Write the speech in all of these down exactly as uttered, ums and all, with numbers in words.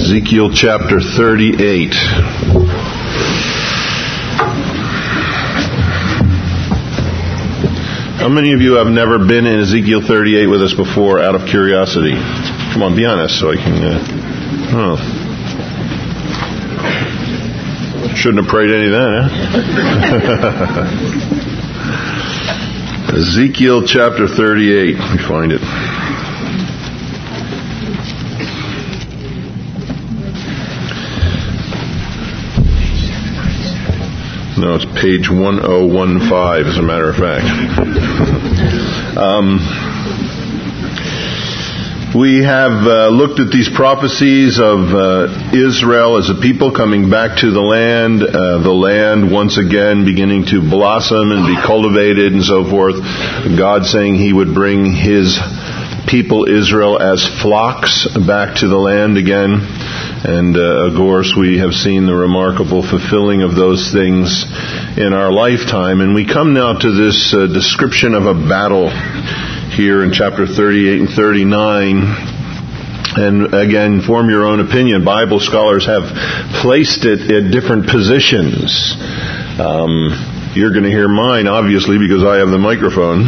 Ezekiel chapter thirty-eight. How many of you have never been in Ezekiel thirty-eight with us before, out of curiosity? Come on, be honest so I can... Uh, oh. Shouldn't have prayed any of that, huh? Ezekiel chapter thirty-eight. Let me find it. No, it's page one oh one five, as a matter of fact. um, we have uh, looked at these prophecies of uh, Israel as a people coming back to the land, uh, the land once again beginning to blossom and be cultivated and so forth. God saying He would bring His people Israel as flocks back to the land again. And, uh, of course, we have seen the remarkable fulfilling of those things in our lifetime. And we come now to this uh, description of a battle here in chapter thirty-eight and thirty-nine. And, again, form your own opinion. Bible scholars have placed it at different positions. Um, you're going to hear mine, obviously, because I have the microphone.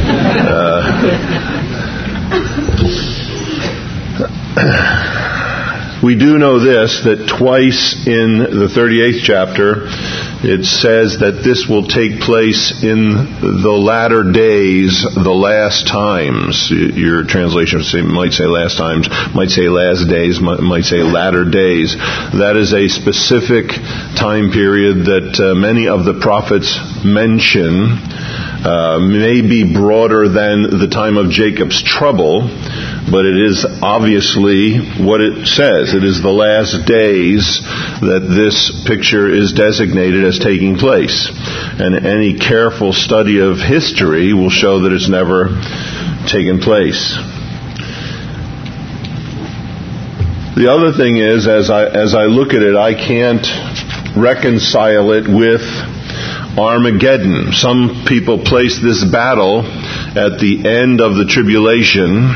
Uh, We do know this, that twice in the thirty-eighth chapter, it says that this will take place in the latter days, the last times. Your translation might say last times, might say last days, might say latter days. That is a specific time period that uh, many of the prophets mention. Uh, may be broader than the time of Jacob's trouble, but it is obviously what it says. It is the last days that this picture is designated as taking place. And any careful study of history will show that it's never taken place. The other thing is, as I, as I look at it, I can't reconcile it with Armageddon. Some people place this battle at the end of the tribulation.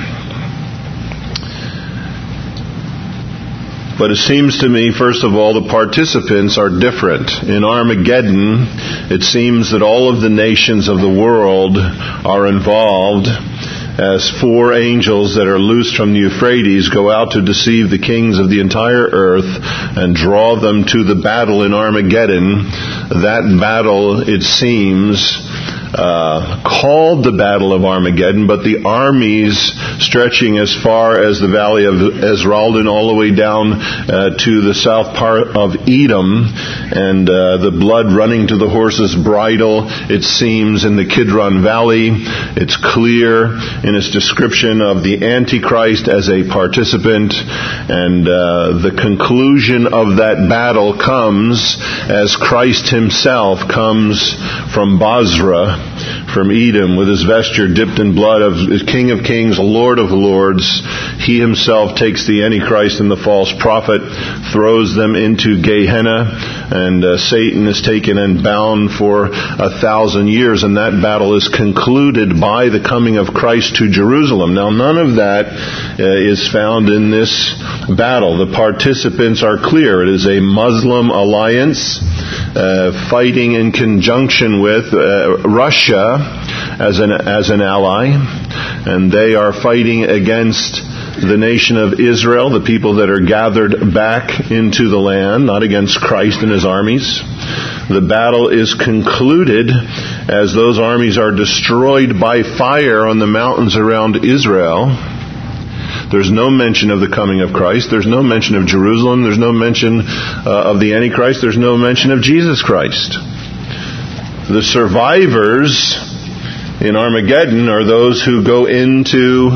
But it seems to me, first of all, the participants are different. In Armageddon, it seems that all of the nations of the world are involved, as four angels that are loosed from the Euphrates go out to deceive the kings of the entire earth and draw them to the battle in Armageddon. That battle, it seems, uh, called the Battle of Armageddon, but the armies stretching as far as the valley of Esraldon all the way down uh, to the south part of Edom, and uh, the blood running to the horse's bridle, it seems, in the Kidron Valley. It's clear in its description of the Antichrist as a participant, and uh, the conclusion of that battle comes as Christ Himself comes from Basra, from Edom, with His vesture dipped in blood of King of Kings, Lord of Lords. He Himself takes the Antichrist and the false prophet, throws them into Gehenna, and uh, Satan is taken and bound for a thousand years, and that battle is concluded by the coming of Christ to Jerusalem. Now, none of that uh, is found in this battle. The participants are clear. It is a Muslim alliance uh, fighting in conjunction with uh, Russia as an as an ally, and they are fighting against the nation of Israel, the people that are gathered back into the land, not against Christ and His armies. The battle is concluded as those armies are destroyed by fire on the mountains around Israel. There's no mention of the coming of Christ. There's no mention of Jerusalem. There's no mention uh, of the Antichrist. There's no mention of Jesus Christ. The survivors in Armageddon are those who go into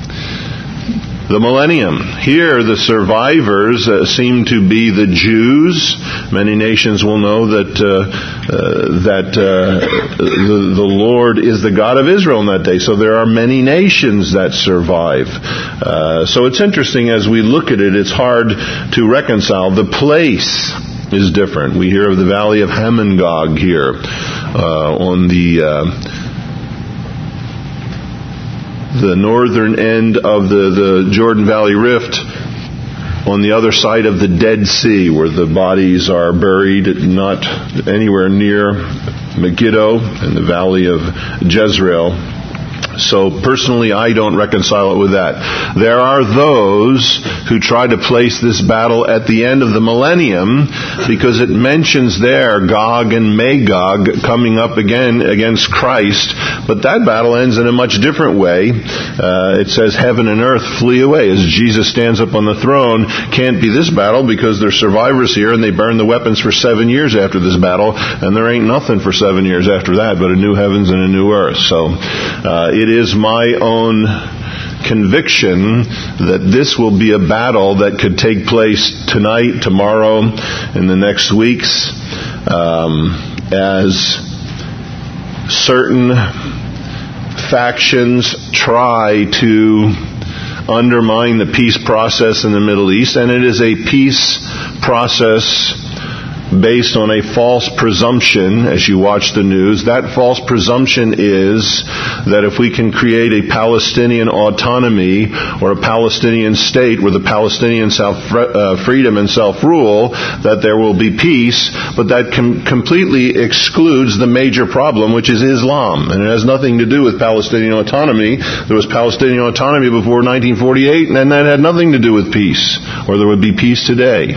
the millennium. Here, the survivors uh, seem to be the Jews. Many nations will know that uh, uh, that uh, the, the Lord is the God of Israel in that day. So there are many nations that survive. Uh, so it's interesting as we look at it. It's hard to reconcile. The place is different. We hear of the Valley of Hamongog here uh, on the Uh, the northern end of the, the Jordan Valley Rift, on the other side of the Dead Sea, where the bodies are buried, not anywhere near Megiddo in the valley of Jezreel. So personally, I don't reconcile it with that. There are those who try to place this battle at the end of the millennium because it mentions there Gog and Magog coming up again against Christ. But that battle ends in a much different way. Uh, it says heaven and earth flee away as Jesus stands up on the throne. Can't be this battle because there's survivors here and they burn the weapons for seven years after this battle, and there ain't nothing for seven years after that but a new heavens and a new earth. So uh, it is my own conviction that this will be a battle that could take place tonight, tomorrow, in the next weeks, um, as certain factions try to undermine the peace process in the Middle East, and it is a peace process based on a false presumption. As you watch the news, that false presumption is that if we can create a Palestinian autonomy or a Palestinian state with a Palestinian self uh, freedom and self-rule, that there will be peace, but that com- completely excludes the major problem, which is Islam. And it has nothing to do with Palestinian autonomy. There was Palestinian autonomy before nineteen forty-eight, and that had nothing to do with peace, or there would be peace today.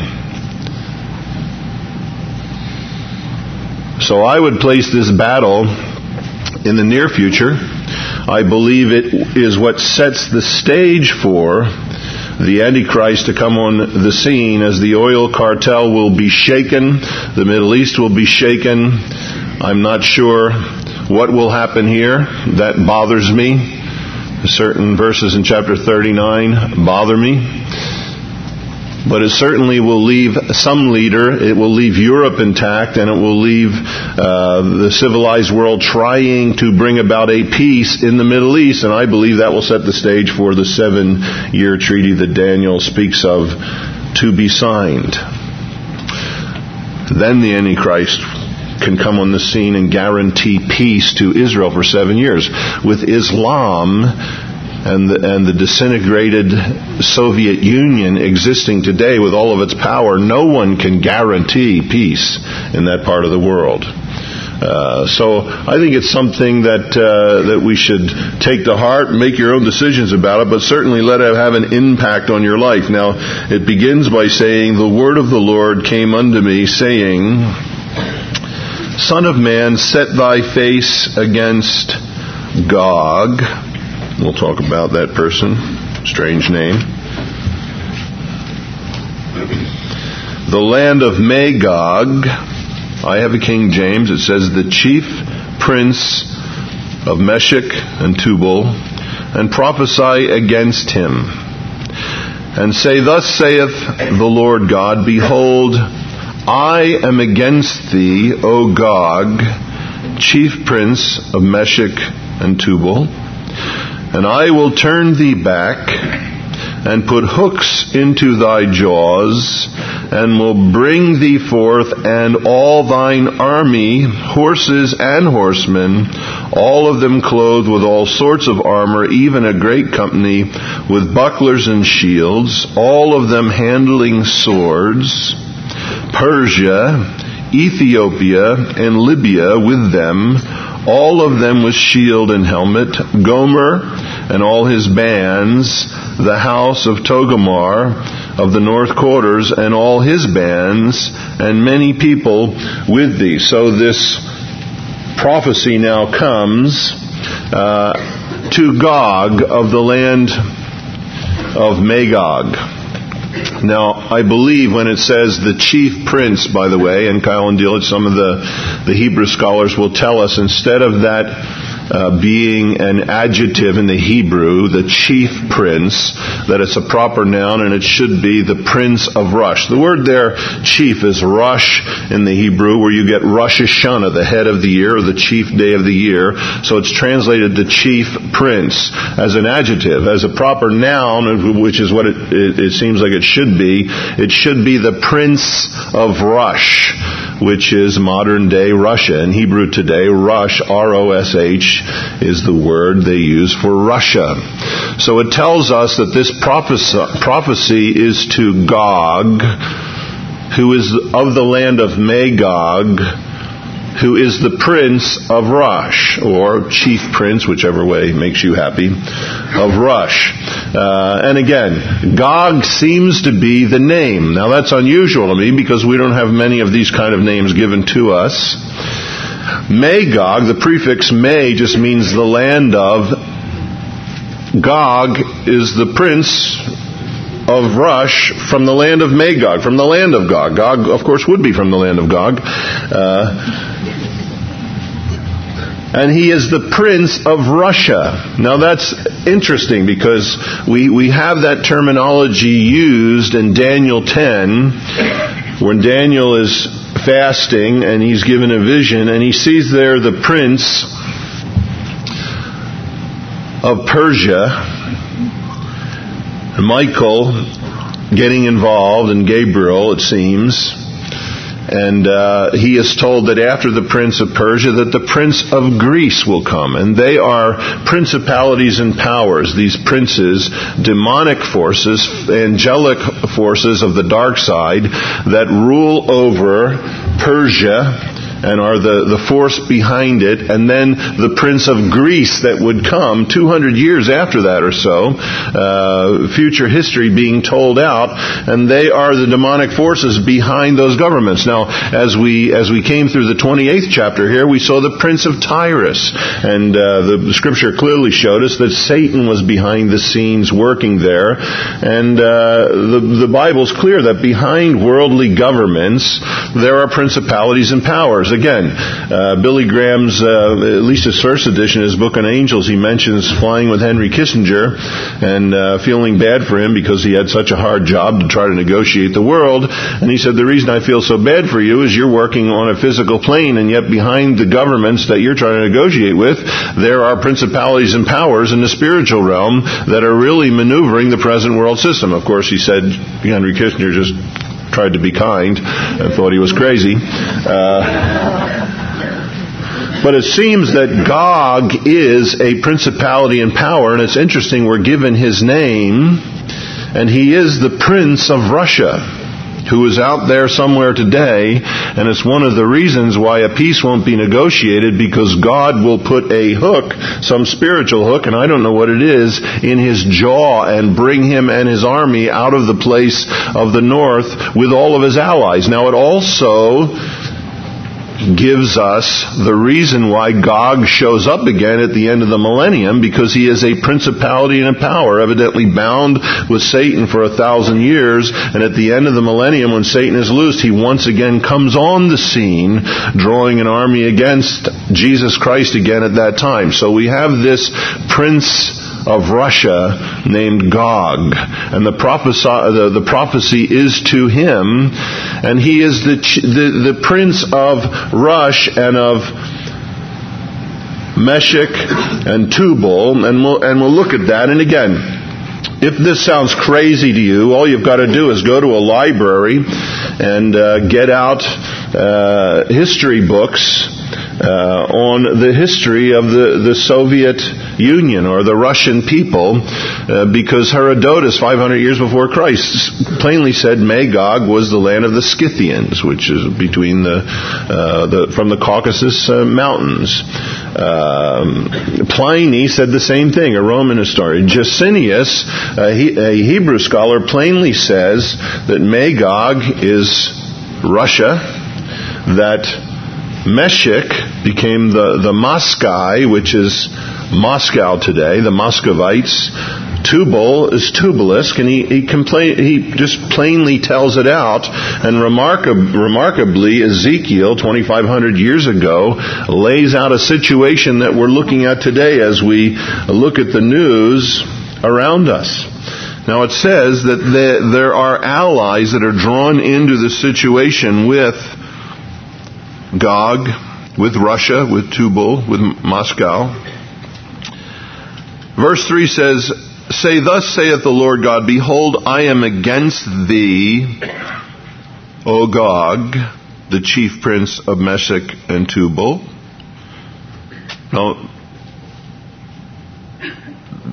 So I would place this battle in the near future. I believe it is what sets the stage for the Antichrist to come on the scene, as the oil cartel will be shaken, the Middle East will be shaken. I'm not sure what will happen here. That bothers me. Certain verses in chapter thirty-nine bother me. But it certainly will leave some leader, it will leave Europe intact, and it will leave uh, the civilized world trying to bring about a peace in the Middle East. And I believe that will set the stage for the seven-year treaty that Daniel speaks of to be signed. Then the Antichrist can come on the scene and guarantee peace to Israel for seven years. With Islam and the, and the disintegrated Soviet Union existing today with all of its power, no one can guarantee peace in that part of the world. Uh, so I think it's something that uh, that we should take to heart, make your own decisions about it, but certainly let it have an impact on your life. Now, it begins by saying, "The word of the Lord came unto me, saying, Son of man, set thy face against Gog." We'll talk about that person. Strange name. "The land of Magog." I have a King James. It says, "the chief prince of Meshech and Tubal, and prophesy against him, and say, Thus saith the Lord God, Behold, I am against thee, O Gog, chief prince of Meshech and Tubal, and I will turn thee back, and put hooks into thy jaws, and will bring thee forth, and all thine army, horses and horsemen, all of them clothed with all sorts of armor, even a great company, with bucklers and shields, all of them handling swords, Persia, Ethiopia, and Libya with them, all of them with shield and helmet, Gomer and all his bands, the house of Togarmah of the north quarters and all his bands, and many people with thee." So this prophecy now comes uh, to Gog of the land of Magog. Now, I believe when it says the chief prince, by the way, and Kyle and Delitzsch, some of the, the Hebrew scholars will tell us, instead of that uh, being an adjective in the Hebrew, the chief prince, that it's a proper noun, and it should be the prince of Rosh. The word there, chief, is Rosh in the Hebrew, where you get Rosh Hashanah, the head of the year, or the chief day of the year. So it's translated the chief prince as an adjective. As a proper noun, which is what it, it, it seems like it should be, it should be the prince of Rosh, which is modern day Russia. In Hebrew today, Rosh, R O S H, which is the word they use for Russia. So it tells us that this prophecy is to Gog, who is of the land of Magog, who is the prince of Rush, or chief prince, whichever way makes you happy, of Rush. Uh, and again, Gog seems to be the name. Now that's unusual to me because we don't have many of these kind of names given to us. Magog, the prefix May, just means the land of. Gog is the prince of Rush from the land of Magog, from the land of Gog. Gog, of course, would be from the land of Gog. Uh, and he is the prince of Russia. Now that's interesting because we, we have that terminology used in Daniel ten when Daniel is fasting and he's given a vision and he sees there the prince of Persia, Michael getting involved, and Gabriel, it seems. And uh, he is told that after the prince of Persia, that the prince of Greece will come. And they are principalities and powers, these princes, demonic forces, angelic forces of the dark side that rule over Persia and are the, the force behind it, and then the prince of Greece that would come two hundred years after that or so, uh, future history being told out, and they are the demonic forces behind those governments. Now, as we as we came through the twenty-eighth chapter here, we saw the prince of Tyrus, and uh, the scripture clearly showed us that Satan was behind the scenes working there, and uh, the, the Bible's clear that behind worldly governments, there are principalities and powers. Again, uh, Billy Graham's, uh, at least his first edition, his book on angels, he mentions flying with Henry Kissinger and uh, feeling bad for him because he had such a hard job to try to negotiate the world. And he said, the reason I feel so bad for you is you're working on a physical plane, and yet behind the governments that you're trying to negotiate with, there are principalities and powers in the spiritual realm that are really maneuvering the present world system. Of course, he said Henry Kissinger just tried to be kind and thought he was crazy. Uh, but it seems that Gog is a principality and power, and it's interesting, we're given his name, and he is the prince of Russia, who is out there somewhere today, and it's one of the reasons why a peace won't be negotiated, because God will put a hook, some spiritual hook, and I don't know what it is, in his jaw and bring him and his army out of the place of the north with all of his allies. Now it also gives us the reason why Gog shows up again at the end of the millennium, because he is a principality and a power, evidently bound with Satan for a thousand years, and at the end of the millennium, when Satan is loosed, he once again comes on the scene, drawing an army against Jesus Christ again at that time. So we have this prince of Russia named Gog, and the prophecy, the, the prophecy is to him, and he is the, the the prince of Rush and of Meshech and Tubal, and we'll and we'll look at that. And again, if this sounds crazy to you, all you've got to do is go to a library and uh, get out uh, history books Uh, on the history of the, the Soviet Union or the Russian people, uh, because Herodotus, five hundred years before Christ, plainly said Magog was the land of the Scythians, which is between the, uh, the from the Caucasus uh, mountains. Um, Pliny said the same thing, a Roman historian. Jusinius, uh, he, a Hebrew scholar, plainly says that Magog is Russia, that Meshech became the, the Moskai, which is Moscow today, the Muscovites. Tubal is Tubalisk, and he he, compla- he just plainly tells it out. And remarkab- remarkably, Ezekiel, twenty-five hundred years ago, lays out a situation that we're looking at today as we look at the news around us. Now it says that the, there are allies that are drawn into the situation with Gog, with Russia, with Tubal, with Moscow. Verse three says, Say, thus saith the Lord God, Behold, I am against thee, O Gog, the chief prince of Meshech and Tubal. Now,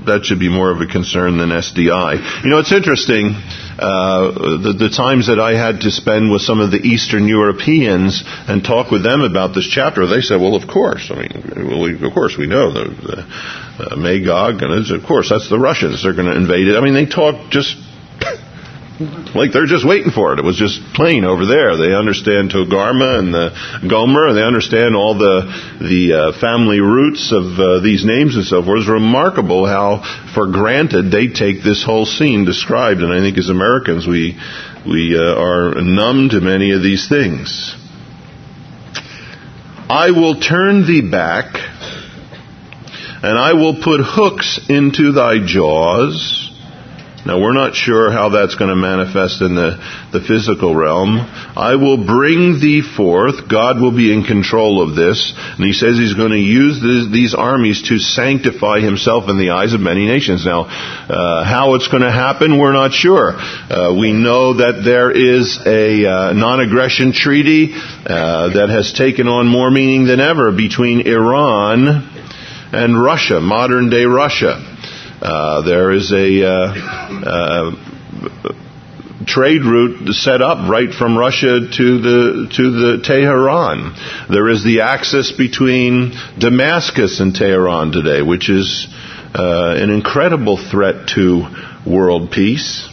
that should be more of a concern than S D I. You know, it's interesting, uh, the, the times that I had to spend with some of the Eastern Europeans and talk with them about this chapter, they said, well, of course. I mean, well, we, of course we know the, the uh, Magog, and it's, of course that's the Russians. They're going to invade it. I mean, they talk just like they're just waiting for it. It was just plain over there. They understand Togarma and the Gomer, and they understand all the the uh, family roots of uh, these names and so forth. It's remarkable how for granted they take this whole scene described. And I think as Americans, we we uh, are numb to many of these things. I will turn thee back, and I will put hooks into thy jaws. Now, we're not sure how that's going to manifest in the, the physical realm. I will bring thee forth. God will be in control of this. And he says he's going to use this, these armies to sanctify himself in the eyes of many nations. Now, uh, how it's going to happen, we're not sure. Uh, we know that there is a uh, non-aggression treaty uh, that has taken on more meaning than ever between Iran and Russia, modern-day Russia. Uh, there is a uh, uh, trade route set up right from Russia to the to the Tehran. There is the axis between Damascus and Tehran today, which is uh, an incredible threat to world peace.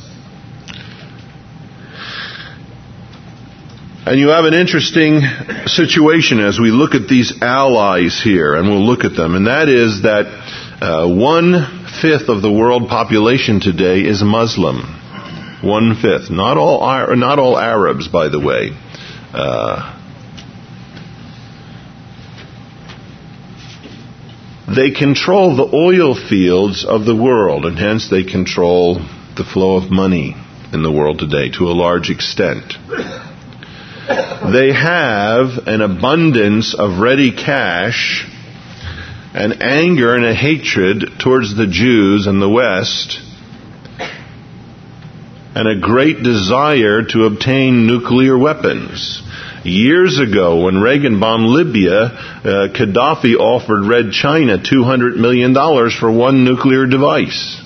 And you have an interesting situation as we look at these allies here, and we'll look at them, and that is that uh, one fifth of the world population today is Muslim. One fifth. Not all, not all Arabs, by the way. Uh, they control the oil fields of the world, and hence they control the flow of money in the world today to a large extent. They have an abundance of ready cash, an anger and a hatred towards the Jews and the West, and a great desire to obtain nuclear weapons. Years ago, when Reagan bombed Libya, uh, Gaddafi offered Red China two hundred million dollars for one nuclear device.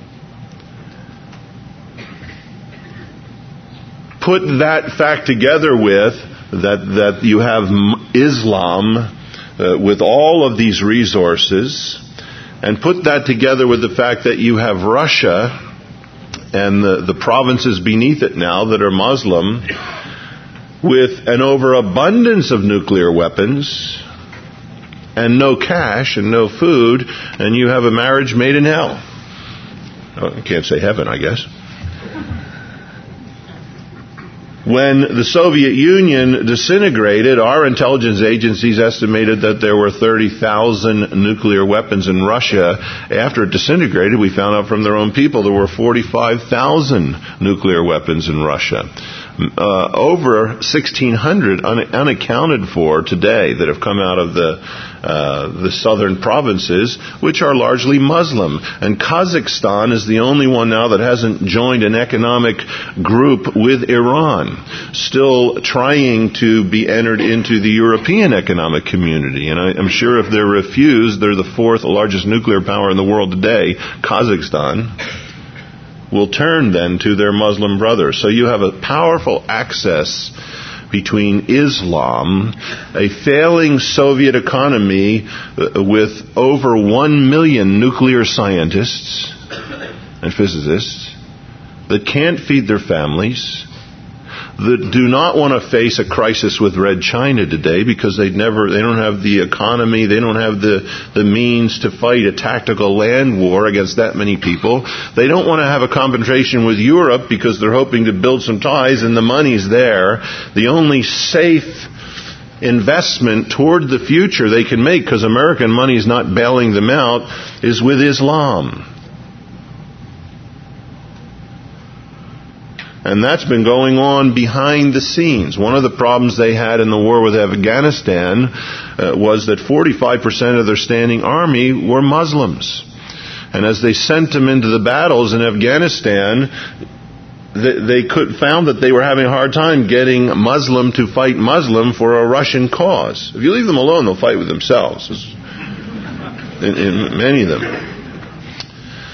Put that fact together with that, that you have Islam Uh, with all of these resources, and put that together with the fact that you have Russia and the, the provinces beneath it now that are Muslim with an overabundance of nuclear weapons and no cash and no food, and you have a marriage made in hell. Oh, I can't say heaven, I guess. When the Soviet Union disintegrated, our intelligence agencies estimated that there were thirty thousand nuclear weapons in Russia. After it disintegrated, we found out from their own people there were forty-five thousand nuclear weapons in Russia. Uh, over sixteen hundred un- unaccounted for today that have come out of the uh, the southern provinces, which are largely Muslim. And Kazakhstan is the only one now that hasn't joined an economic group with Iran, still trying to be entered into the European economic community. And I, I'm sure if they're refused, they're the fourth largest nuclear power in the world today, Kazakhstan, will turn then to their Muslim brothers. So you have a powerful axis between Islam, a failing Soviet economy with over one million nuclear scientists and physicists that can't feed their families, that do not want to face a crisis with Red China today because they never, they don't have the economy, they don't have the, the means to fight a tactical land war against that many people. They don't want to have a confrontation with Europe because they're hoping to build some ties and the money's there. The only safe investment toward the future they can make, because American money is not bailing them out, is with Islam. And that's been going on behind the scenes. One of the problems they had in the war with Afghanistan uh, was that forty-five percent of their standing army were Muslims. And as they sent them into the battles in Afghanistan, they, they could, found that they were having a hard time getting Muslim to fight Muslim for a Russian cause. If you leave them alone, they'll fight with themselves. In, in many of them.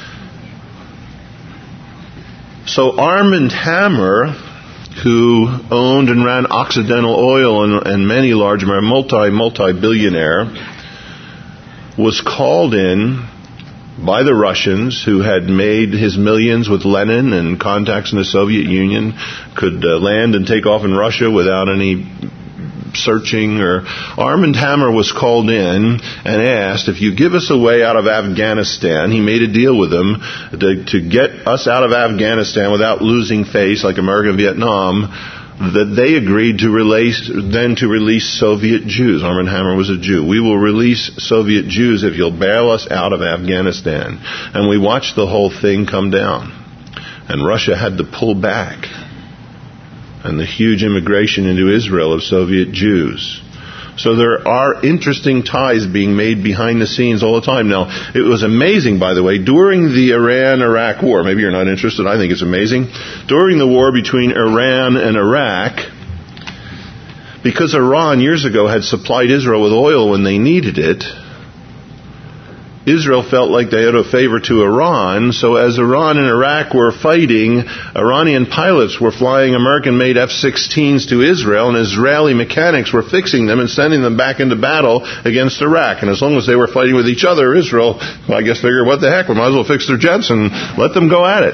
So Armand Hammer, who owned and ran Occidental Oil and, and many large, multi, multi-billionaire, was called in by the Russians, who had made his millions with Lenin and contacts in the Soviet Union, could uh, land and take off in Russia without any searching. Or Armand Hammer was called in and asked, if you give us a way out of Afghanistan, he made a deal with them to, to get us out of Afghanistan without losing face like America and Vietnam, that they agreed to release, then to release Soviet Jews. Armand Hammer was a Jew. We will release Soviet Jews if you'll bail us out of Afghanistan. And we watched the whole thing come down. And Russia had to pull back. And the huge immigration into Israel of Soviet Jews. So there are interesting ties being made behind the scenes all the time. Now, it was amazing, by the way, during the Iran-Iraq war, maybe you're not interested, I think it's amazing, during the war between Iran and Iraq, because Iran years ago had supplied Israel with oil when they needed it, Israel felt like they owed a favor to Iran, so as Iran and Iraq were fighting, Iranian pilots were flying American-made F sixteens to Israel, and Israeli mechanics were fixing them and sending them back into battle against Iraq. And as long as they were fighting with each other, Israel, well, I guess, figured, what the heck, we might as well fix their jets and let them go at it.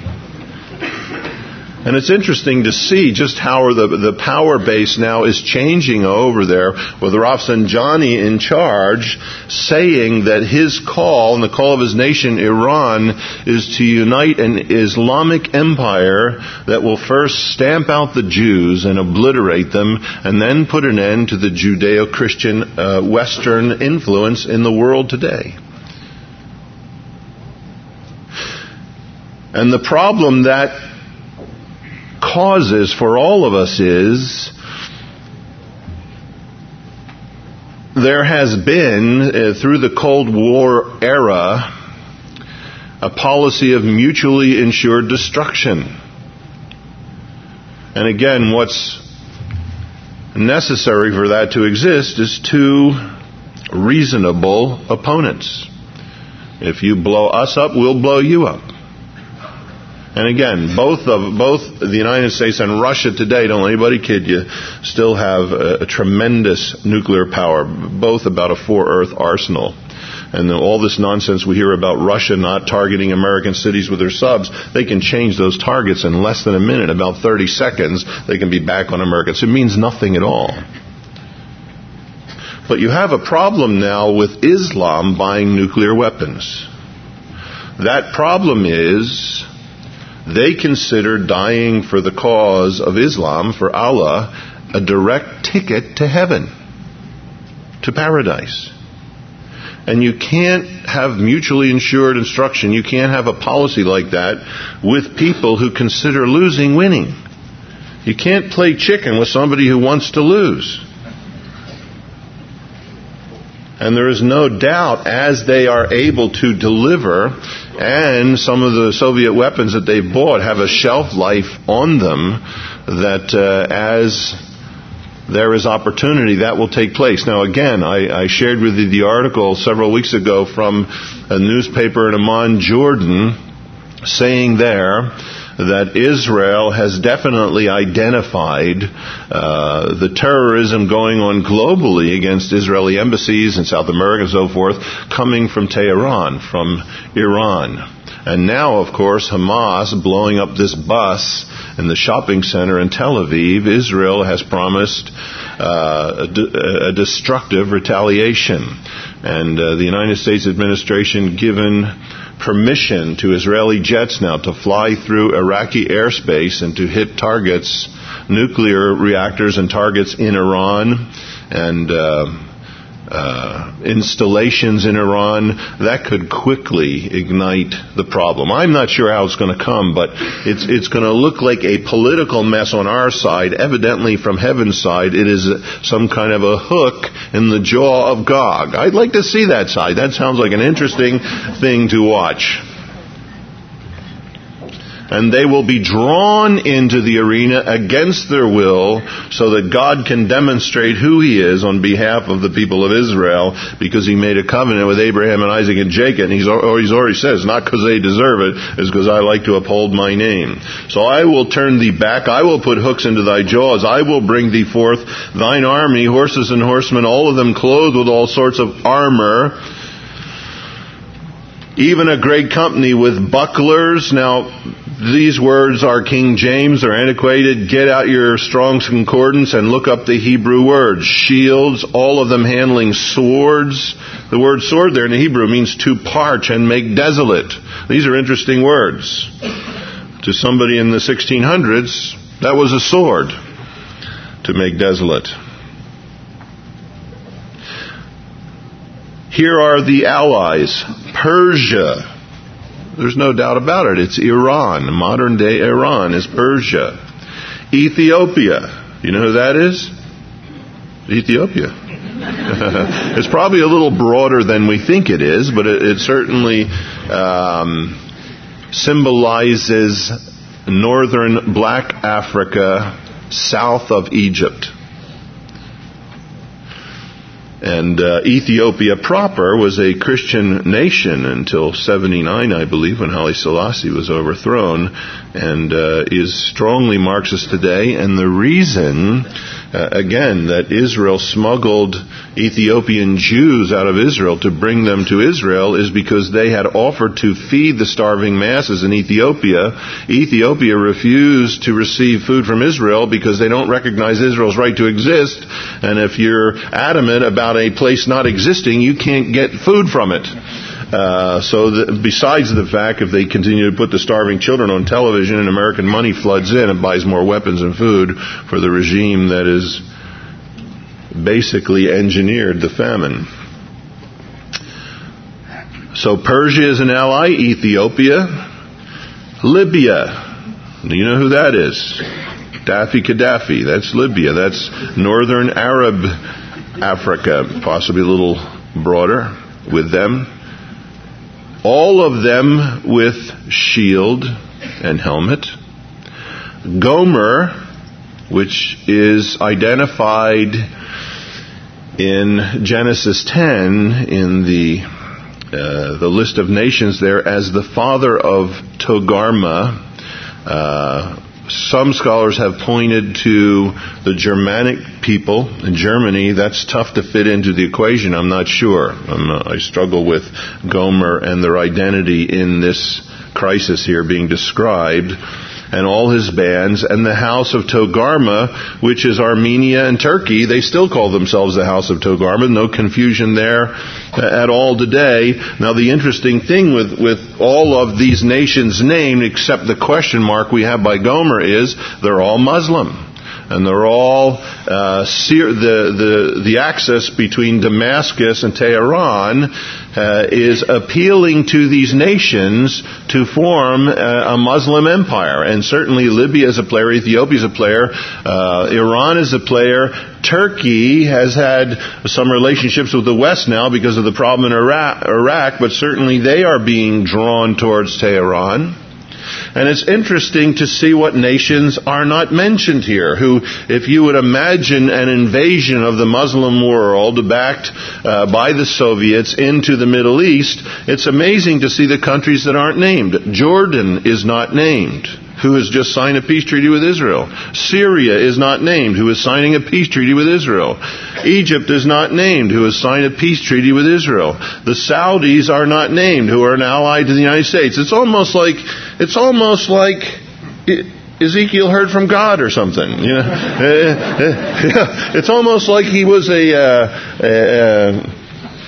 And it's interesting to see just how the, the power base now is changing over there with Rafsanjani in charge, saying that his call and the call of his nation, Iran, is to unite an Islamic empire that will first stamp out the Jews and obliterate them, and then put an end to the Judeo-Christian uh, Western influence in the world today. And the problem that causes for all of us is there has been, uh, through the Cold War era, a policy of mutually insured destruction. And again, what's necessary for that to exist is two reasonable opponents. If you blow us up, we'll blow you up. And again, both of both the United States and Russia today, don't let anybody kid you, still have a, a tremendous nuclear power, both about a four-Earth arsenal. And all this nonsense we hear about Russia not targeting American cities with their subs, they can change those targets in less than a minute, about thirty seconds, they can be back on Americans. It means nothing at all. But you have a problem now with Islam buying nuclear weapons. That problem is, they consider dying for the cause of Islam, for Allah, a direct ticket to heaven, to paradise. And you can't have mutually insured instruction, you can't have a policy like that with people who consider losing winning. You can't play chicken with somebody who wants to lose. And there is no doubt, as they are able to deliver, and some of the Soviet weapons that they've bought have a shelf life on them, that uh, as there is opportunity, that will take place. Now again, I, I shared with you the article several weeks ago from a newspaper in Amman, Jordan, saying there that Israel has definitely identified uh, the terrorism going on globally against Israeli embassies in South America and so forth, coming from Tehran, from Iran. And now, of course, Hamas blowing up this bus in the shopping center in Tel Aviv, Israel has promised uh, a, de- a destructive retaliation. And uh, the United States administration given permission to Israeli jets now to fly through Iraqi airspace and to hit targets, nuclear reactors and targets in Iran, and uh, uh, installations in Iran. That could quickly ignite the problem. I'm not sure how it's going to come, but it's it's going to look like a political mess on our side. Evidently, from heaven's side, it is some kind of a hook in the jaw of Gog. I'd like to see that side. That sounds like an interesting thing to watch. And they will be drawn into the arena against their will so that God can demonstrate who He is on behalf of the people of Israel, because He made a covenant with Abraham and Isaac and Jacob. And He's, or he's already says, not because they deserve it, it's because I like to uphold my name. So I will turn thee back. I will put hooks into thy jaws. I will bring thee forth thine army, horses and horsemen, all of them clothed with all sorts of armor, even a great company with bucklers. Now, these words are King James, they're antiquated. Get out your Strong's Concordance and look up the Hebrew words. Shields, all of them handling swords. The word sword there in the Hebrew means to parch and make desolate. These are interesting words. To somebody in the sixteen hundreds, that was a sword, to make desolate. Here are the allies. Persia. There's no doubt about it. It's Iran. Modern day Iran is Persia. Ethiopia. You know who that is? Ethiopia. It's probably a little broader than we think it is, but it, it certainly um, symbolizes northern black Africa south of Egypt. And uh, Ethiopia proper was a Christian nation until seventy-nine, I believe, when Haile Selassie was overthrown, and uh, is strongly Marxist today. And the reason, uh, again, that Israel smuggled Ethiopian Jews out of Israel to bring them to Israel is because they had offered to feed the starving masses in Ethiopia. Ethiopia refused to receive food from Israel because they don't recognize Israel's right to exist. And if you're adamant about a place not existing, you can't get food from it. Uh, so the, besides the fact, if they continue to put the starving children on television and American money floods in and buys more weapons and food for the regime that is basically engineered the famine. So Persia is an ally, Ethiopia. Libya. Do you know who that is? Daffy Gaddafi. That's Libya. That's northern Arab Africa, possibly a little broader with them. All of them with shield and helmet. Gomer, which is identified in Genesis ten in the uh, the list of nations there as the father of Togarma. Uh, some scholars have pointed to the Germanic people in Germany. That's tough to fit into the equation. I'm not sure. I'm not, I struggle with Gomer and their identity in this crisis here being described, and all his bands, and the house of Togarma, which is Armenia and Turkey. They still call themselves the house of Togarma. No confusion there at all today. Now, the interesting thing with, with all of these nations named, except the question mark we have by Gomer, is they're all Muslim. And they're all, uh, the, the, the axis between Damascus and Tehran uh, is appealing to these nations to form a, a Muslim empire. And certainly Libya is a player, Ethiopia is a player, uh, Iran is a player. Turkey has had some relationships with the West now because of the problem in Iraq, Iraq, but certainly they are being drawn towards Tehran. And it's interesting to see what nations are not mentioned here, who, if you would imagine an invasion of the Muslim world backed uh, by the Soviets into the Middle East, it's amazing to see the countries that aren't named. Jordan is not named, who has just signed a peace treaty with Israel. Syria is not named, who is signing a peace treaty with Israel. Egypt is not named, who has signed a peace treaty with Israel. The Saudis are not named, who are an ally to the United States. It's almost like, it's almost like Ezekiel heard from God or something. You know, it's almost like he was a, uh, a, a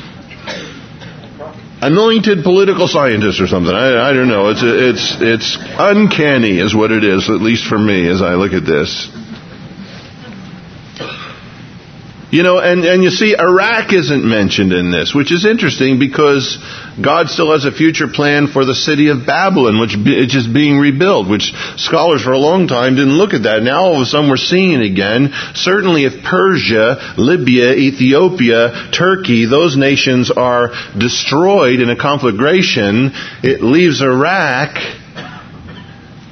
anointed political scientist or something. I, I don't know. It's it's it's uncanny is what it is, at least for me as I look at this. You know, and, and you see, Iraq isn't mentioned in this, which is interesting because God still has a future plan for the city of Babylon, which is just being rebuilt, which scholars for a long time didn't look at that. Now all of a sudden we're seeing it again. Certainly if Persia, Libya, Ethiopia, Turkey, those nations are destroyed in a conflagration, it leaves Iraq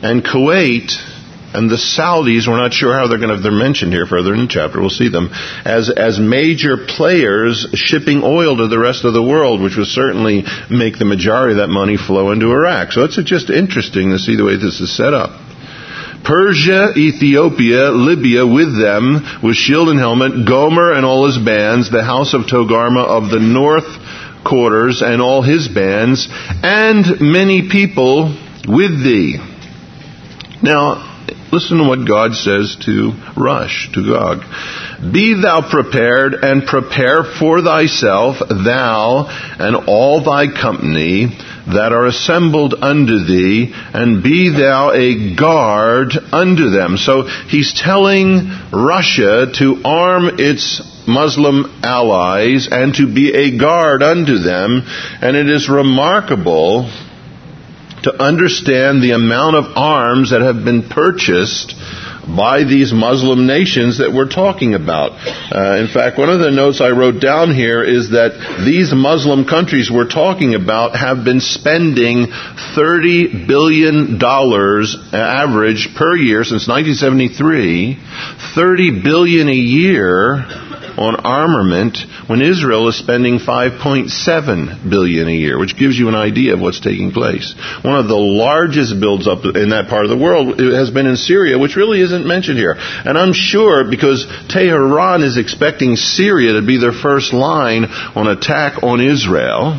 and Kuwait and the Saudis, we're not sure how they're going to, they're mentioned here further in the chapter, we'll see them, as, as major players shipping oil to the rest of the world, which would certainly make the majority of that money flow into Iraq. So it's just interesting to see the way this is set up. Persia, Ethiopia, Libya with them, with shield and helmet, Gomer and all his bands, the house of Togarma of the north quarters and all his bands, and many people with thee. Now, listen to what God says to Rush, to Gog. Be thou prepared, and prepare for thyself, thou and all thy company that are assembled unto thee, and be thou a guard unto them. So he's telling Russia to arm its Muslim allies and to be a guard unto them. And it is remarkable to understand the amount of arms that have been purchased by these Muslim nations that we're talking about. Uh, in fact, one of the notes I wrote down here is that these Muslim countries we're talking about have been spending thirty billion dollars average per year since nineteen seventy-three, thirty billion dollars a year on armament, when Israel is spending five point seven billion dollars a year, which gives you an idea of what's taking place. One of the largest builds up in that part of the world has been in Syria, which really isn't mentioned here. And I'm sure because Tehran is expecting Syria to be their first line on attack on Israel,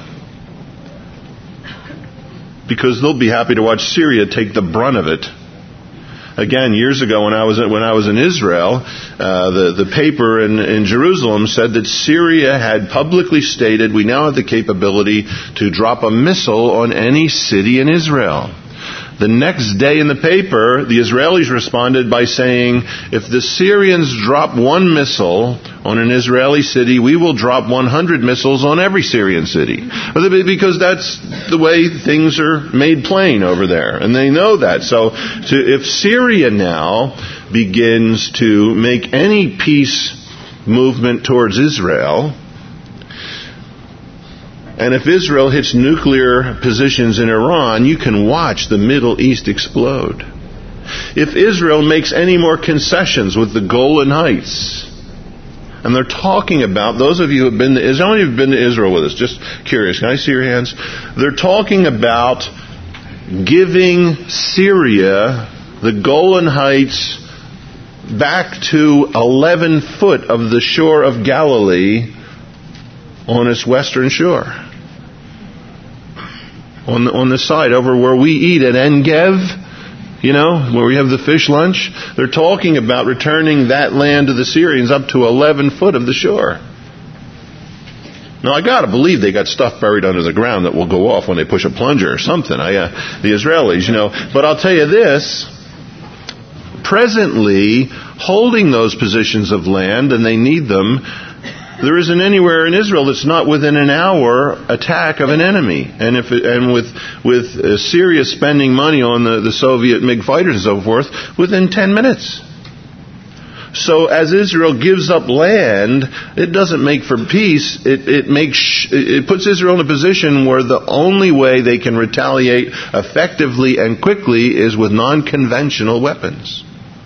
because they'll be happy to watch Syria take the brunt of it. Again, years ago when I was when I was in Israel, uh, the the paper in, in Jerusalem said that Syria had publicly stated, we now have the capability to drop a missile on any city in Israel. The next day in the paper, the Israelis responded by saying, if the Syrians drop one missile on an Israeli city, we will drop one hundred missiles on every Syrian city. Because that's the way things are made plain over there. And they know that. So to, if Syria now begins to make any peace movement towards Israel, and if Israel hits nuclear positions in Iran, you can watch the Middle East explode. If Israel makes any more concessions with the Golan Heights, and they're talking about, those of you who have been to Israel, how many have been to Israel with us? Just curious, can I see your hands? They're talking about giving Syria, the Golan Heights, back to eleven foot of the shore of Galilee on its western shore. On the, on the side over where we eat at En-Gev, you know, where we have the fish lunch. They're talking about returning that land to the Syrians up to eleven foot of the shore. Now, I got to believe they got stuff buried under the ground that will go off when they push a plunger or something. I, uh, the Israelis, you know. But I'll tell you this. Presently, holding those positions of land, and they need them, there isn't anywhere in Israel that's not within an hour attack of an enemy. And if it, and with with uh, Syria spending money on the, the Soviet MiG fighters and so forth, within ten minutes. So as Israel gives up land, it doesn't make for peace. It, it makes it puts Israel in a position where the only way they can retaliate effectively and quickly is with non-conventional weapons.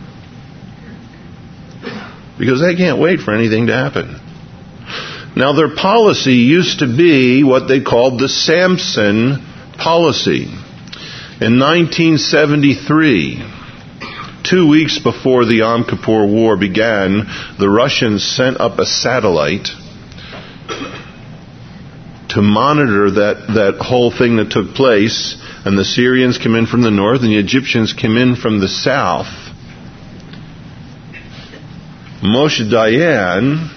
Because they can't wait for anything to happen. Now, their policy used to be what they called the Samson policy. In nineteen seventy-three, two weeks before the Yom Kippur War began, the Russians sent up a satellite to monitor that, that whole thing that took place. And the Syrians came in from the north, and the Egyptians came in from the south. Moshe Dayan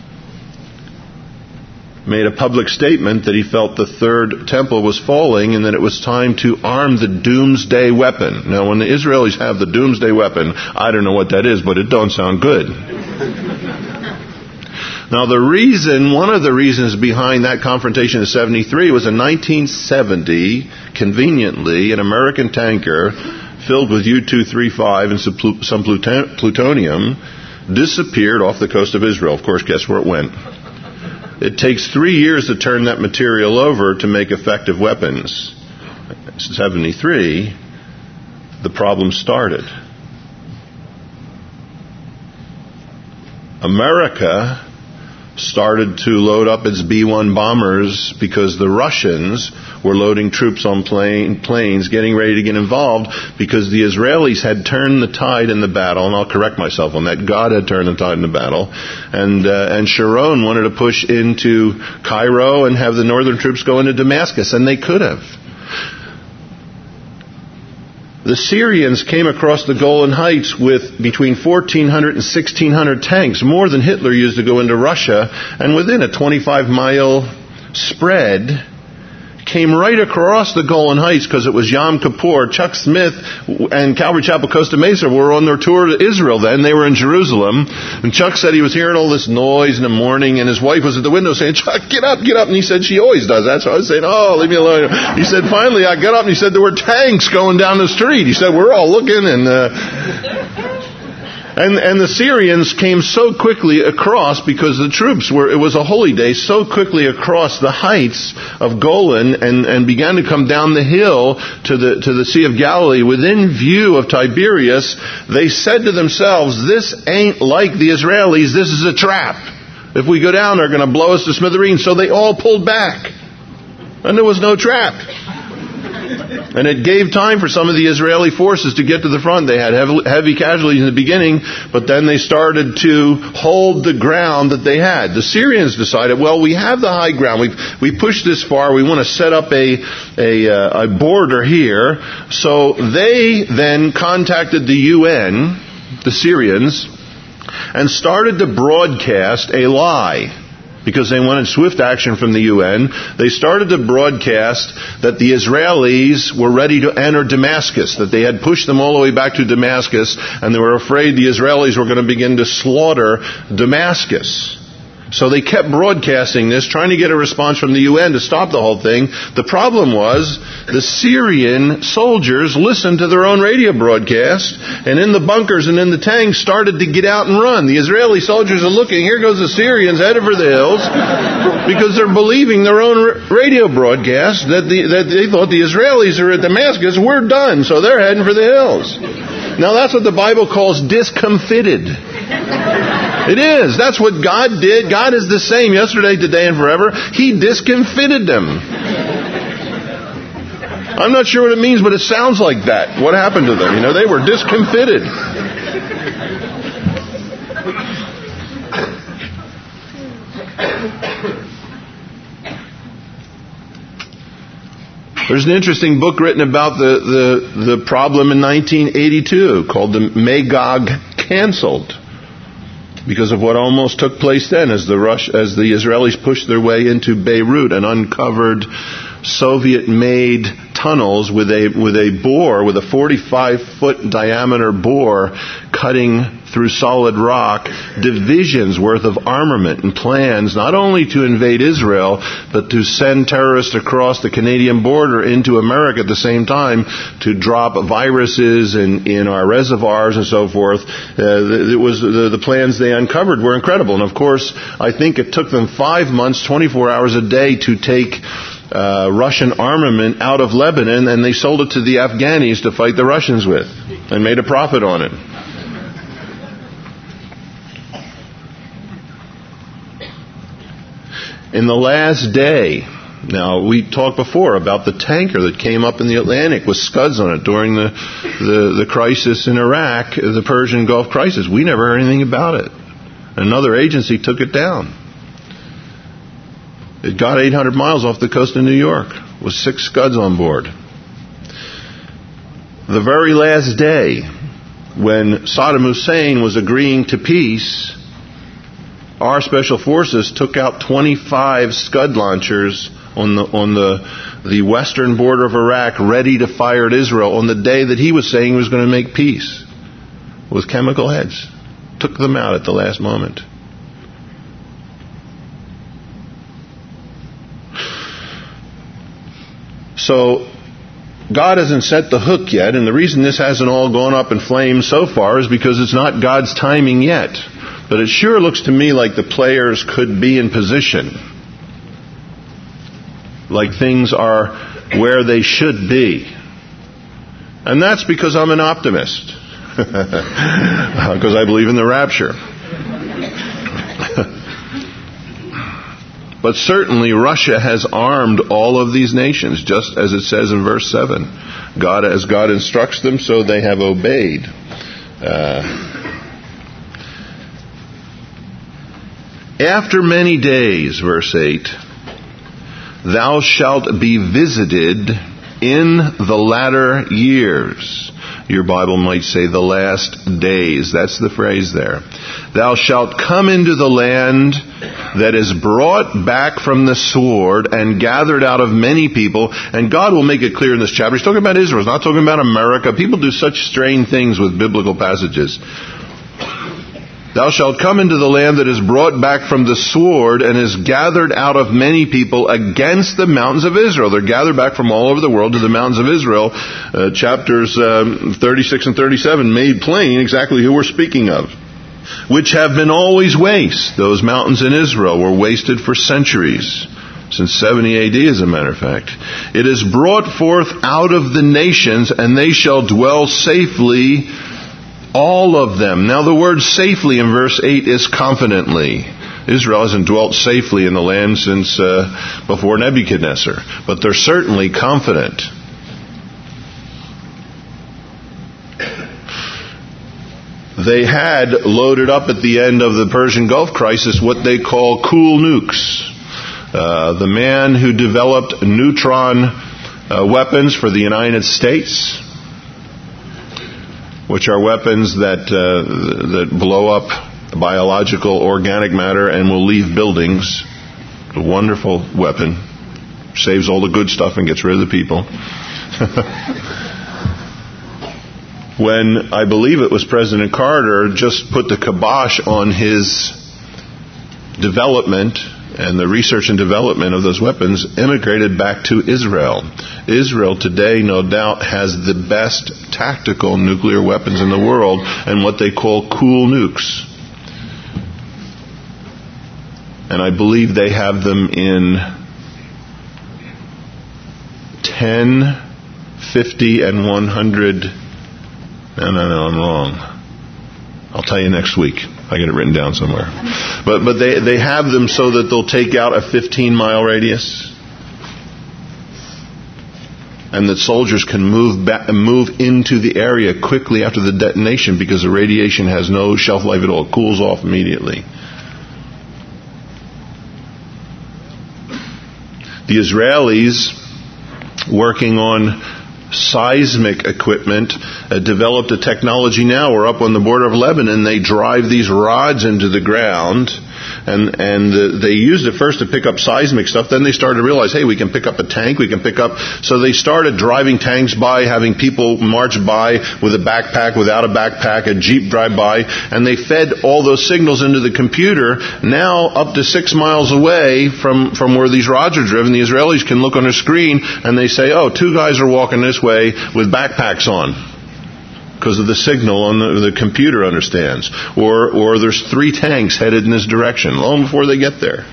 made a public statement that he felt the third temple was falling and that it was time to arm the doomsday weapon. Now, when the Israelis have the doomsday weapon, I don't know what that is, but it don't sound good. Now, the reason, one of the reasons behind that confrontation in seventy-three was in nineteen seventy, conveniently, an American tanker filled with U two thirty-five and some plutonium disappeared off the coast of Israel. Of course, guess where it went? It takes three years to turn that material over to make effective weapons. seventy-three, the problem started. America started to load up its B one bombers because the Russians were loading troops on plane, planes, getting ready to get involved because the Israelis had turned the tide in the battle, and I'll correct myself on that. God had turned the tide in the battle, and uh, and Sharon wanted to push into Cairo and have the northern troops go into Damascus, and they could have. The Syrians came across the Golan Heights with between fourteen hundred and sixteen hundred tanks, more than Hitler used to go into Russia, and within a twenty-five mile spread, came right across the Golan Heights because it was Yom Kippur. Chuck Smith and Calvary Chapel Costa Mesa were on their tour to Israel then. They were in Jerusalem. And Chuck said he was hearing all this noise in the morning, and his wife was at the window saying, "Chuck, get up, get up." And he said, "She always does that." So I was saying, "Oh, leave me alone." He said, finally, I got up, and he said there were tanks going down the street. He said, we're all looking, and... Uh, And, and the Syrians came so quickly across because the troops were, it was a holy day, so quickly across the heights of Golan and, and began to come down the hill to the, to the Sea of Galilee within view of Tiberias. They said to themselves, this ain't like the Israelis, this is a trap. If we go down, they're going to blow us to smithereens. So they all pulled back. And there was no trap. And it gave time for some of the Israeli forces to get to the front. They had heavy, heavy casualties in the beginning, but then they started to hold the ground that they had. The Syrians decided, well, we have the high ground. We've we pushed this far. We want to set up a a, uh, a border here. So they then contacted the U N, the Syrians, and started to broadcast a lie. Because they wanted swift action from the U N, they started to broadcast that the Israelis were ready to enter Damascus, that they had pushed them all the way back to Damascus, and they were afraid the Israelis were going to begin to slaughter Damascus. So they kept broadcasting this, trying to get a response from the U N to stop the whole thing. The problem was the Syrian soldiers listened to their own radio broadcast, and in the bunkers and in the tanks started to get out and run. The Israeli soldiers are looking, here goes the Syrians headed for the hills, because they're believing their own radio broadcast that, the, that they thought the Israelis are at Damascus, we're done, so they're heading for the hills. Now that's what the Bible calls discomfited. It is. That's what God did. God is the same yesterday, today, and forever. He discomfited them. I'm not sure what it means, but it sounds like that. What happened to them? You know, they were discomfited. There's an interesting book written about the, the, the problem in nineteen eighty-two called the Magog Canceled, because of what almost took place then as the Rush, as the Israelis pushed their way into Beirut and uncovered Soviet-made tunnels with a with a bore, with a forty-five foot diameter bore cutting through solid rock, divisions worth of armament and plans not only to invade Israel, but to send terrorists across the Canadian border into America at the same time to drop viruses in, in our reservoirs and so forth. Uh, it was the, the plans they uncovered were incredible. And of course, I think it took them five months, twenty-four hours a day to take Uh, Russian armament out of Lebanon, and they sold it to the Afghanis to fight the Russians with and made a profit on it. In the last day, now we talked before about the tanker that came up in the Atlantic with scuds on it during the, the, the crisis in Iraq, the Persian Gulf crisis. We never heard anything about it. Another agency took it down. It got eight hundred miles off the coast of New York with six scuds on board. The very last day, when Saddam Hussein was agreeing to peace, our special forces took out twenty-five scud launchers on the on the the western border of Iraq, ready to fire at Israel on the day that he was saying he was going to make peace with chemical heads. Took them out at the last moment. So, God hasn't set the hook yet, and the reason this hasn't all gone up in flames so far is because it's not God's timing yet. But it sure looks to me like the players could be in position. Like things are where they should be. And that's because I'm an optimist. Because I believe in the rapture. But certainly Russia has armed all of these nations, just as it says in verse seven. God, as God instructs them, so they have obeyed. Uh, After many days, verse eight, thou shalt be visited in the latter years. Your Bible might say the last days. That's the phrase there. Thou shalt come into the land that is brought back from the sword and gathered out of many people. And God will make it clear in this chapter. He's talking about Israel. He's not talking about America. People do such strange things with biblical passages. Thou shalt come into the land that is brought back from the sword and is gathered out of many people against the mountains of Israel. They're gathered back from all over the world to the mountains of Israel. Uh, chapters um, thirty-six and thirty-seven made plain exactly who we're speaking of. Which have been always waste. Those mountains in Israel were wasted for centuries. Since seventy A D, as a matter of fact. It is brought forth out of the nations, and they shall dwell safely, all of them. Now the word safely in verse eight is confidently. Israel hasn't dwelt safely in the land since uh, before Nebuchadnezzar. But they're certainly confident. They had loaded up at the end of the Persian Gulf crisis what they call cool nukes. Uh, the man who developed neutron uh, weapons for the United States, which are weapons that uh, that blow up biological organic matter and will leave buildings. A wonderful weapon. Saves all the good stuff and gets rid of the people. When, I believe it was President Carter, just put the kibosh on his development and the research and development of those weapons, immigrated back to Israel. Israel today, no doubt, has the best tactical nuclear weapons in the world and what they call cool nukes. And I believe they have them in ten, fifty, and one hundred. No, no, no, I'm wrong. I'll tell you next week. I get it written down somewhere. But but they, they have them so that they'll take out a fifteen mile radius. And that soldiers can move back, move into the area quickly after the detonation because the radiation has no shelf life at all. It cools off immediately. The Israelis, working on seismic equipment, uh, developed a technology now. We're up on the border of Lebanon. They drive these rods into the ground, and and uh, they used it first to pick up seismic stuff. Then they started to realize, hey, we can pick up a tank. We can pick up. So they started driving tanks by, having people march by with a backpack, without a backpack, a jeep drive by, and they fed all those signals into the computer. Now, up to six miles away from from where these rods are driven, the Israelis can look on a screen and they say, oh, two guys are walking this way with backpacks on, because of the signal on the, the computer understands. Or or there's three tanks headed in this direction, long before they get there.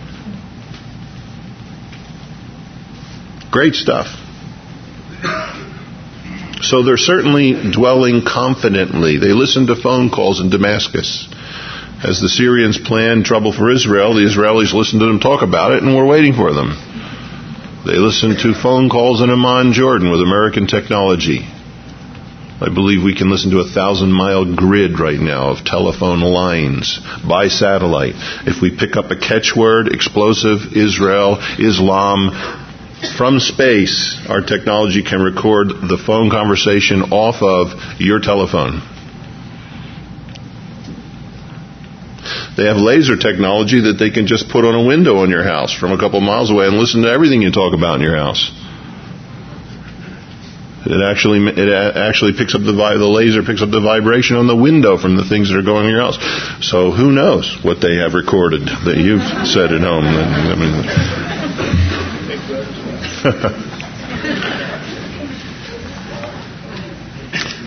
Great stuff. So they're certainly dwelling confidently. They listened to phone calls in Damascus. As the Syrians planned trouble for Israel, the Israelis listened to them talk about it, and were waiting for them. They listened to phone calls in Amman, Jordan, with American technology. I believe we can listen to a thousand-mile grid right now of telephone lines by satellite. If we pick up a catchword, explosive, Israel, Islam, from space, our technology can record the phone conversation off of your telephone. They have laser technology that they can just put on a window on your house from a couple miles away and listen to everything you talk about in your house. It actually it actually picks up the the laser picks up the vibration on the window from the things that are going in your house. So who knows what they have recorded that you've said at home? I mean,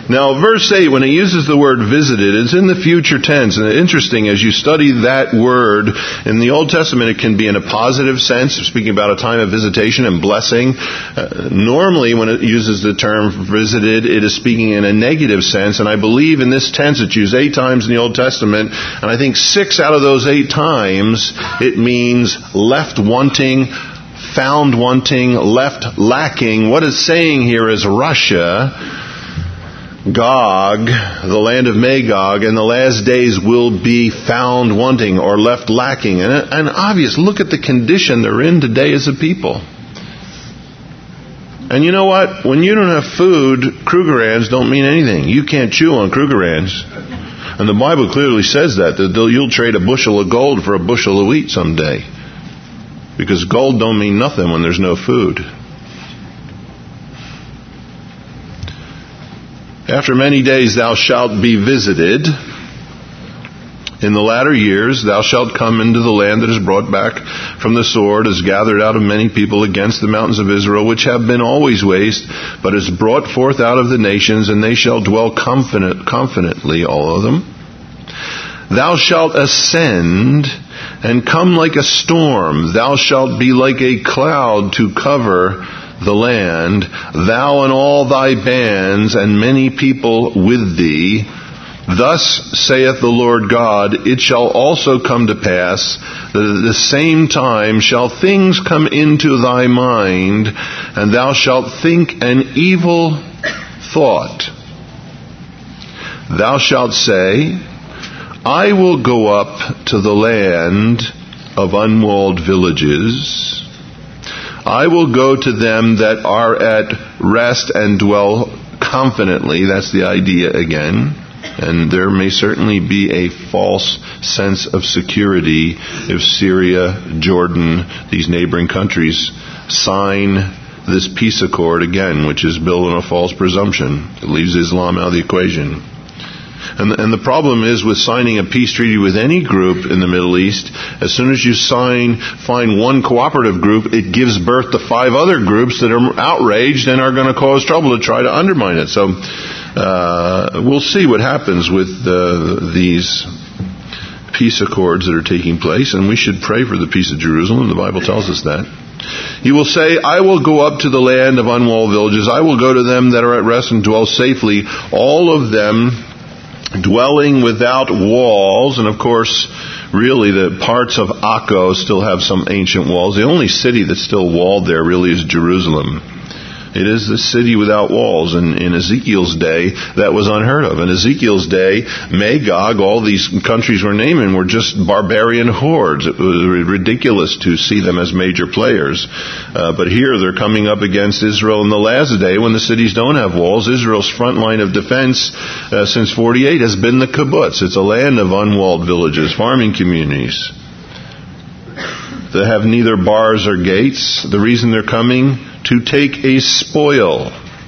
Now, verse eight, when it uses the word visited, it's in the future tense. And it's interesting, as you study that word, in the Old Testament, it can be in a positive sense, speaking about a time of visitation and blessing. Uh, normally, when it uses the term visited, it is speaking in a negative sense. And I believe in this tense, it's used eight times in the Old Testament. And I think six out of those eight times, it means left wanting, found wanting, left lacking. What it's saying here is Russia, Gog, the land of Magog, in the last days will be found wanting or left lacking. And, and obvious, look at the condition they're in today as a people. And you know what? When you don't have food, Krugerrands don't mean anything. You can't chew on Krugerrands. And the Bible clearly says that, that you'll trade a bushel of gold for a bushel of wheat someday. Because gold don't mean nothing when there's no food. After many days thou shalt be visited. In the latter years thou shalt come into the land that is brought back from the sword, is gathered out of many people against the mountains of Israel, which have been always waste, but is brought forth out of the nations, and they shall dwell confident, confidently, all of them. Thou shalt ascend and come like a storm. Thou shalt be like a cloud to cover the land, thou and all thy bands, and many people with thee. Thus saith the Lord God, it shall also come to pass that at the same time shall things come into thy mind, and thou shalt think an evil thought. Thou shalt say, I will go up to the land of unwalled villages. I will go to them that are at rest and dwell confidently. That's the idea again. And there may certainly be a false sense of security if Syria, Jordan, these neighboring countries sign this peace accord again, which is built on a false presumption. It leaves Islam out of the equation. And the, and the problem is with signing a peace treaty with any group in the Middle East, as soon as you sign, find one cooperative group, it gives birth to five other groups that are outraged and are going to cause trouble to try to undermine it. So uh, we'll see what happens with uh, these peace accords that are taking place, and we should pray for the peace of Jerusalem. The Bible tells us that. You will say, I will go up to the land of unwalled villages. I will go to them that are at rest and dwell safely, all of them dwelling without walls. And of course, really the parts of Akko still have some ancient walls. The only city that's still walled there really is Jerusalem. It is the city without walls. And in Ezekiel's day, that was unheard of. In Ezekiel's day, Magog, all these countries we're naming, were just barbarian hordes. It was ridiculous to see them as major players. Uh, but here they're coming up against Israel in the last day when the cities don't have walls. Israel's front line of defense uh, since forty-eight has been the kibbutz. It's a land of unwalled villages, farming communities that have neither bars or gates. The reason they're coming? To take a spoil,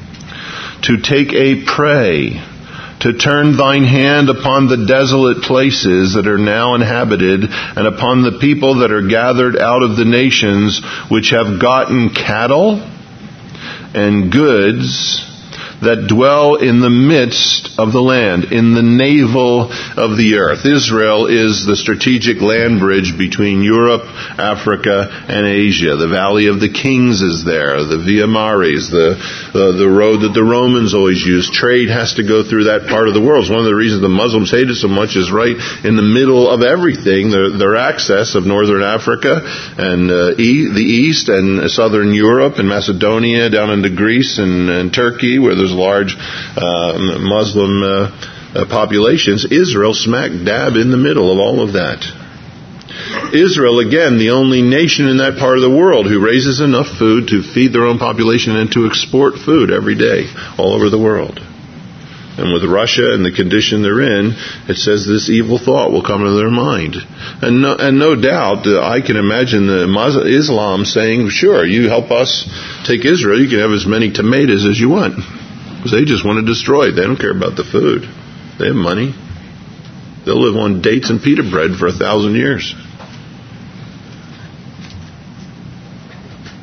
to take a prey, to turn thine hand upon the desolate places that are now inhabited, and upon the people that are gathered out of the nations, which have gotten cattle and goods, that dwell in the midst of the land, in the navel of the earth. Israel is the strategic land bridge between Europe, Africa, and Asia. The Valley of the Kings is there, the Via Maris, the, the, the road that the Romans always used. Trade has to go through that part of the world. It's one of the reasons the Muslims hate it so much is right in the middle of everything. Their, their access of northern Africa and uh, e- the East and southern Europe and Macedonia down into Greece and, and Turkey, where there's large uh, Muslim uh, uh, populations. Israel smack dab in the middle of all of that. Israel, again, the only nation in that part of the world who raises enough food to feed their own population and to export food every day all over the world. And with Russia and the condition they're in, it says this evil thought will come into their mind. And no, and no doubt, uh, I can imagine the Muslim, Islam saying, sure, you help us take Israel, you can have as many tomatoes as you want. Because they just want to destroy it. They don't care about the food. They have money. They'll live on dates and pita bread for a thousand years.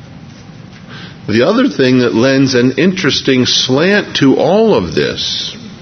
The other thing that lends an interesting slant to all of this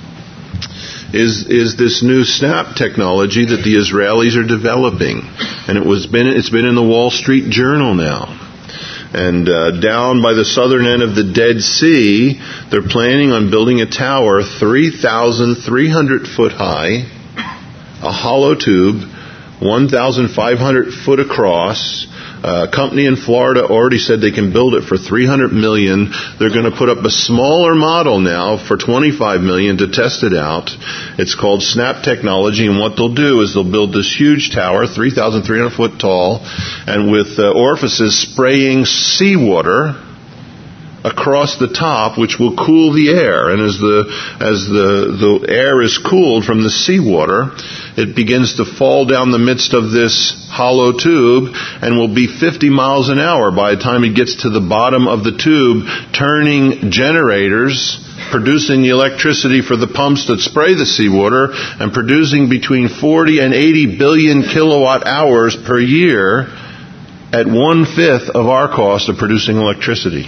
is is this new SNAP technology that the Israelis are developing. And it was been it's been in the Wall Street Journal now. And uh, down by the southern end of the Dead Sea, they're planning on building a tower three thousand three hundred foot high, a hollow tube, one thousand five hundred foot across. Uh, a company in Florida already said they can build it for three hundred million dollars. They're going to put up a smaller model now for twenty-five million dollars to test it out. It's called SNAP technology, and what they'll do is they'll build this huge tower, three thousand three hundred foot tall, and with uh, orifices spraying seawater across the top, which will cool the air. And as the as the the air is cooled from the seawater, it begins to fall down the midst of this hollow tube and will be fifty miles an hour by the time it gets to the bottom of the tube, turning generators, producing the electricity for the pumps that spray the seawater, and producing between forty and eighty billion kilowatt hours per year at one-fifth of our cost of producing electricity.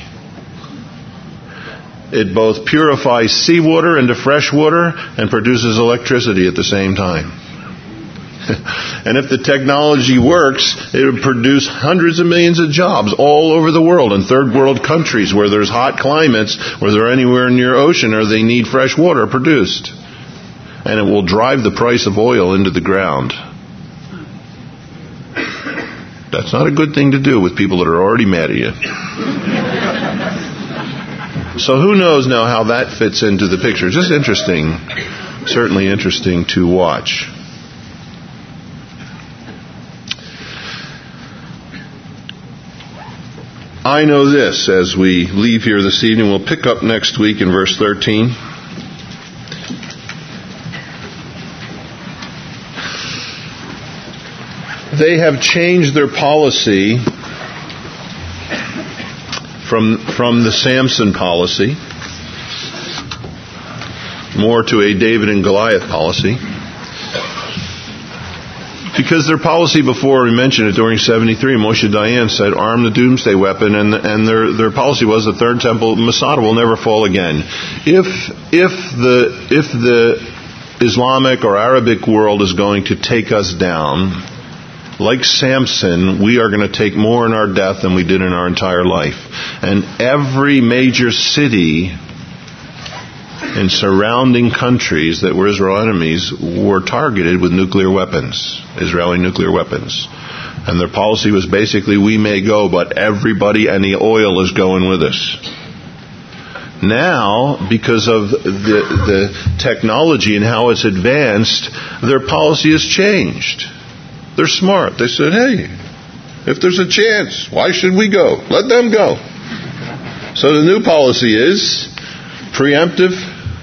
It both purifies seawater into fresh water and produces electricity at the same time. And if the technology works, it would produce hundreds of millions of jobs all over the world in third world countries where there's hot climates, where they're anywhere near ocean, or they need fresh water produced. And it will drive the price of oil into the ground. That's not a good thing to do with people that are already mad at you. So who knows now how that fits into the picture. Just interesting, certainly interesting to watch. I know this as we leave here this evening. We'll pick up next week in verse thirteen. They have changed their policy from from the Samson policy more to a David and Goliath policy. Because their policy before, we mentioned it during seventy-three, Moshe Dayan said, arm the doomsday weapon, and and their their policy was the third temple, Masada, will never fall again. If if the if the Islamic or Arabic world is going to take us down, like Samson, we are going to take more in our death than we did in our entire life. And every major city in surrounding countries that were Israel enemies were targeted with nuclear weapons, Israeli nuclear weapons. And their policy was basically, we may go, but everybody and the oil is going with us. Now, because of the, the technology and how it's advanced, their policy has changed. They're smart. They said, hey, if there's a chance, why should we go? Let them go. So the new policy is preemptive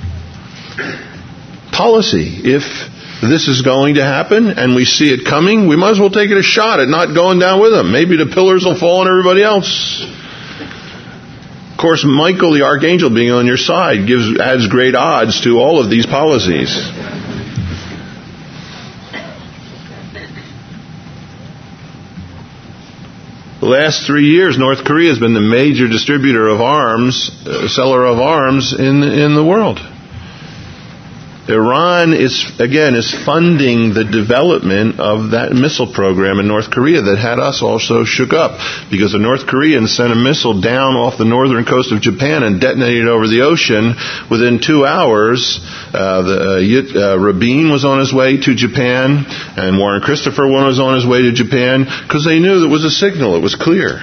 policy. If this is going to happen and we see it coming, we might as well take it a shot at not going down with them. Maybe the pillars will fall on everybody else. Of course, Michael, the archangel, being on your side, gives adds great odds to all of these policies. The last three years, North Korea has been the major distributor of arms, uh, seller of arms in in the world. Iran is, again, is funding the development of that missile program in North Korea that had us also shook up. Because the North Koreans sent a missile down off the northern coast of Japan and detonated over the ocean. Within two hours, uh, the, uh, uh, Rabin was on his way to Japan, and Warren Christopher was on his way to Japan, because they knew there was a signal. It was clear.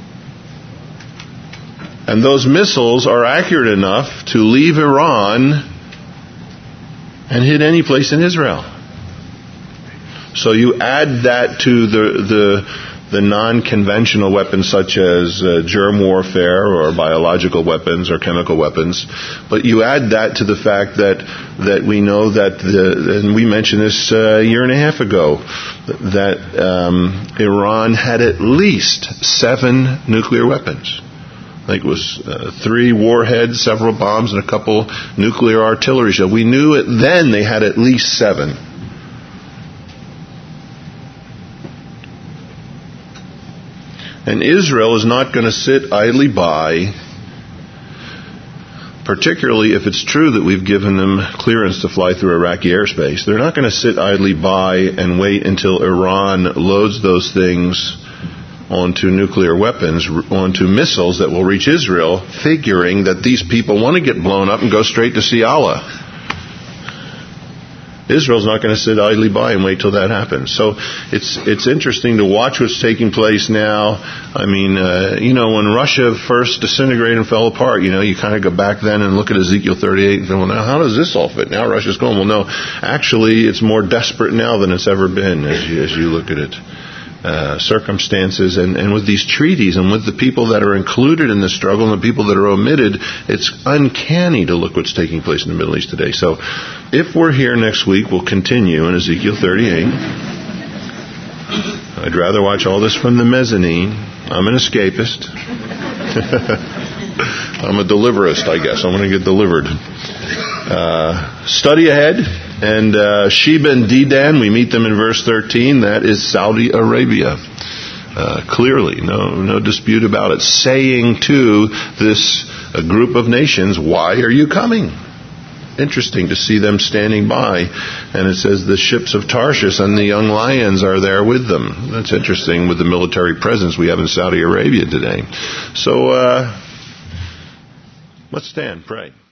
And those missiles are accurate enough to leave Iran and hit any place in Israel. So you add that to the the, the non-conventional weapons such as uh, germ warfare or biological weapons or chemical weapons, but you add that to the fact that that we know that the, and we mentioned this uh, a year and a half ago, that um, Iran had at least seven nuclear weapons. I think it was uh, three warheads, several bombs, and a couple nuclear artillery shells. We knew it then they had at least seven. And Israel is not going to sit idly by particularly if it's true that we've given them clearance to fly through Iraqi airspace, they're not going to sit idly by and wait until Iran loads those things onto nuclear weapons, onto missiles that will reach Israel, figuring that these people want to get blown up and go straight to see Allah. Israel's not going to sit idly by and wait till that happens. So it's it's interesting to watch what's taking place now. I mean, uh, you know, when Russia first disintegrated and fell apart, you know, you kind of go back then and look at Ezekiel thirty-eight and think, well, now how does this all fit? Now Russia's going, well, no, actually it's more desperate now than it's ever been as you, as you look at it. Uh, circumstances and, and with these treaties and with the people that are included in the struggle and the people that are omitted, it's uncanny to look what's taking place in the Middle East today. So if we're here next week, we'll continue in Ezekiel thirty-eight. I'd rather watch all this from the mezzanine. I'm an escapist. I'm a deliverist, I guess. I'm going to get delivered. Uh, study ahead. And uh, Sheba and Dedan, we meet them in verse thirteen. That is Saudi Arabia. Uh, clearly, no no dispute about it. Saying to this uh, group of nations, why are you coming? Interesting to see them standing by. And it says the ships of Tarshish and the young lions are there with them. That's interesting with the military presence we have in Saudi Arabia today. So uh, let's stand, pray.